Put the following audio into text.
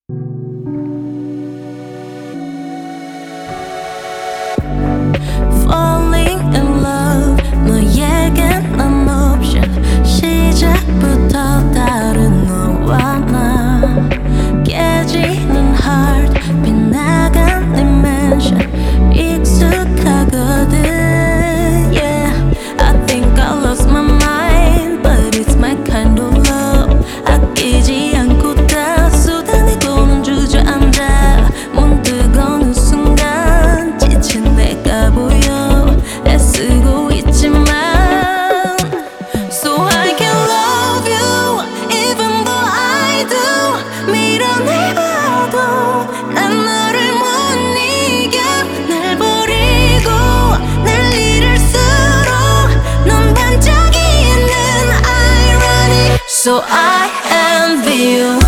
Falling in love 너에겐 난 옵션 시작부터 다른 너와 나 깨지는 heart 빗나간 dimension 익숙하거든 yeah I think I lost my mind but it's my kind of love 아끼지 않고 다 쏟아내고는 주저앉아 문득 어느 순간 지친 내가 보여 애쓰고 있지만 So I can love you even though I do 밀어내봐도 난 너를 못 이겨 날 버리고 날 잃을수록 넌 반짝이는 irony So I envy you